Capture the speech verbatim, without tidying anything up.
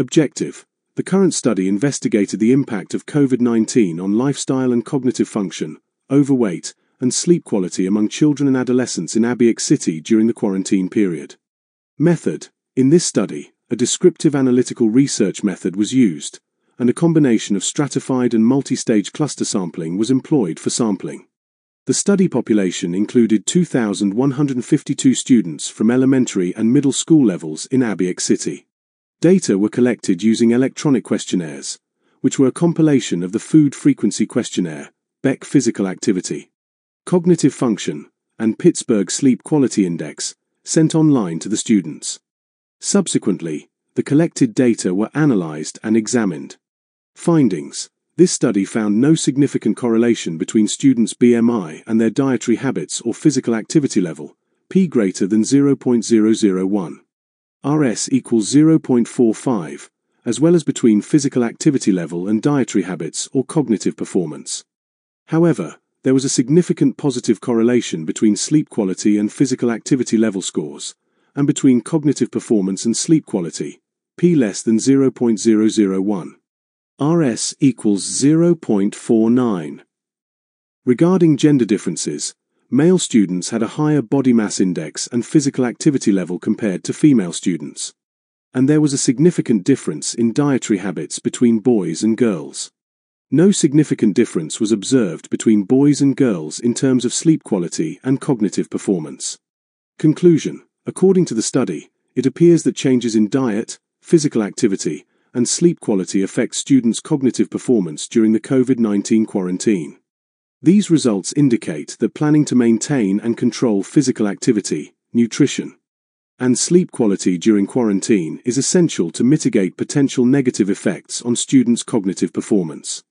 Objective: the current study investigated the impact of COVID nineteen on lifestyle and cognitive function, overweight, and sleep quality among children and adolescents in Abiyak City during the quarantine period. Method: in this study, a descriptive analytical research method was used, and a combination of stratified and multi-stage cluster sampling was employed for sampling. The study population included two thousand one hundred fifty-two students from elementary and middle school levels in Abiyak City. Data were collected using electronic questionnaires, which were a compilation of the Food Frequency Questionnaire, Beck Physical Activity, Cognitive Function, and Pittsburgh Sleep Quality Index, sent online to the students. Subsequently, the collected data were analyzed and examined. Findings: this study found no significant correlation between students' B M I and their dietary habits or physical activity level, p greater than zero point zero zero one. R S equals zero point four five, as well as between physical activity level and dietary habits or cognitive performance. However, there was a significant positive correlation between sleep quality and physical activity level scores, and between cognitive performance and sleep quality, p less than zero point zero zero one. R S equals zero point four nine. Regarding gender differences, male students had a higher body mass index and physical activity level compared to female students. And there was a significant difference in dietary habits between boys and girls. No significant difference was observed between boys and girls in terms of sleep quality and cognitive performance. Conclusion: according to the study, it appears that changes in diet, physical activity, and sleep quality affect students' cognitive performance during the COVID nineteen quarantine. These results indicate that planning to maintain and control physical activity, nutrition, and sleep quality during quarantine is essential to mitigate potential negative effects on students' cognitive performance.